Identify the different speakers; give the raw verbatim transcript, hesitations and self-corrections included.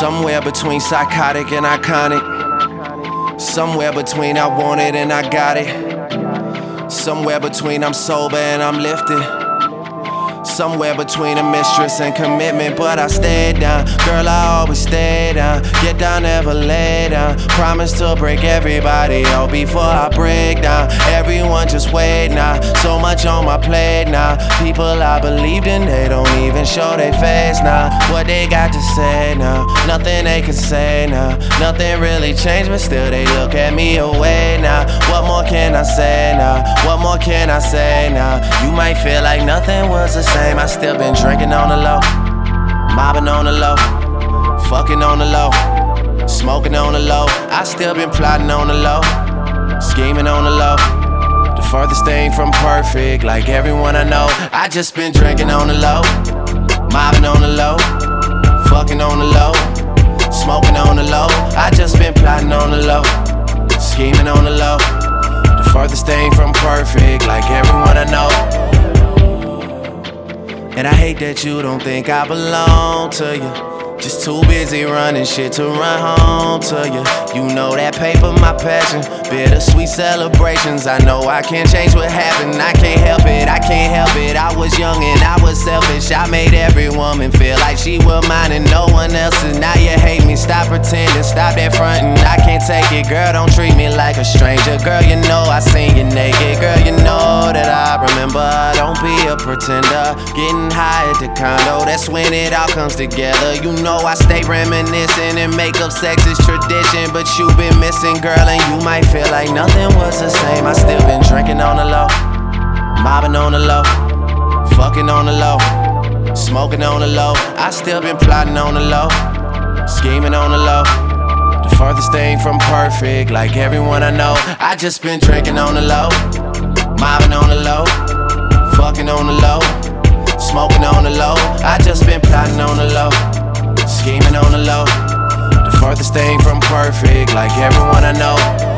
Speaker 1: Somewhere between psychotic and iconic. Somewhere between I want it and I got it. Somewhere between I'm sober and I'm lifted. Somewhere between a mistress and commitment, but I stayed down. Girl, I always stay down. Get down, never lay down. Promise to break everybody out before I break down. Everyone just wait now. So much on my plate now. People I believed in, they don't even show their face now. What they got to say now? Nothing they can say now. Nothing really changed, but still they look at me away now. What more can I say now? What more can I say now? You might feel like nothing was the same. I still been drinking on the low, mobbing on the low, fucking on the low, smoking on the low. I still been plotting on the low, scheming on the low. The furthest thing from perfect, like everyone I know. I just been drinking on the low, mobbing on the low, fucking on the low, smoking on the low. I just been plotting on the low, scheming on the low. The furthest thing from perfect, like everyone I know. And I hate that you don't think I belong to you. Just too busy running shit to run home to you. You know that paper, my passion. Bittersweet celebrations. I know I can't change what happened. I can't help it, I can't help it. I was young and I was selfish. I made every woman feel like she was mine and no one else's. Now you hate me, stop pretending, stop that frontin'. I can't take it, girl, don't treat me like a stranger. Girl, you know I seen you naked. Girl, you know that I remember. Don't be a pretender. Getting high at the condo, that's when it all comes together. You know I stay reminiscing and make up sex is tradition. But you been missing, girl, and you might feel like nothing was the same. I still been drinking on the low, mobbing on the low, fucking on the low, smoking on the low. I still been plotting on the low, scheming on the low. The furthest thing from perfect, like everyone I know. I just been drinking on the low, mobbing on the low, fucking on the low, smoking on the low. I just been plotting on the low, scheming on the low. The furthest thing from perfect, like everyone I know.